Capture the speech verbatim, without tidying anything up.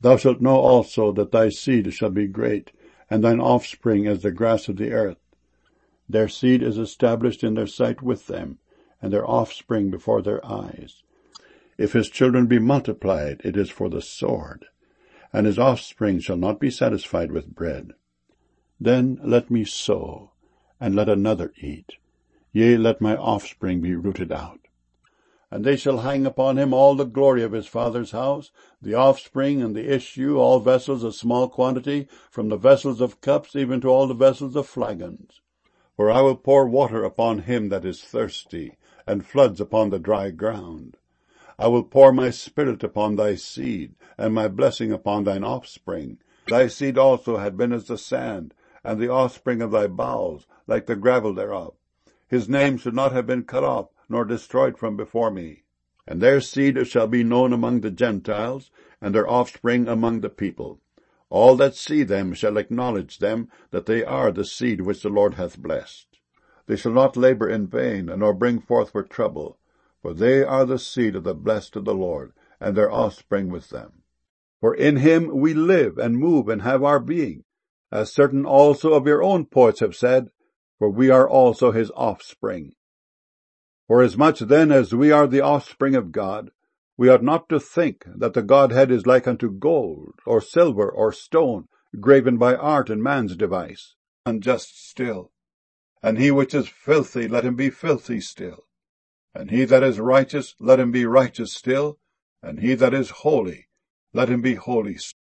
Thou shalt know also that thy seed shall be great, and thine offspring as the grass of the earth. Their seed is established in their sight with them, and their offspring before their eyes. If his children be multiplied, it is for the sword, and his offspring shall not be satisfied with bread. Then let me sow, and let another eat. Yea, let my offspring be rooted out. And they shall hang upon him all the glory of his father's house, the offspring and the issue, all vessels of small quantity, from the vessels of cups even to all the vessels of flagons. For I will pour water upon him that is thirsty, and floods upon the dry ground. I will pour my spirit upon thy seed, and my blessing upon thine offspring. Thy seed also had been as the sand, and the offspring of thy bowels, like the gravel thereof. His name should not have been cut off, nor destroyed from before me. And their seed shall be known among the Gentiles, and their offspring among the people. All that see them shall acknowledge them, that they are the seed which the Lord hath blessed. They shall not labor in vain, nor bring forth for trouble, for they are the seed of the blessed of the Lord, and their offspring with them. For in him we live and move and have our being, as certain also of your own poets have said, for we are also his offspring. Forasmuch then as we are the offspring of God, we ought not to think that the Godhead is like unto gold, or silver, or stone, graven by art and man's device, unjust still. And he which is filthy, let him be filthy still. And he that is righteous, let him be righteous still. And he that is holy, let him be holy still.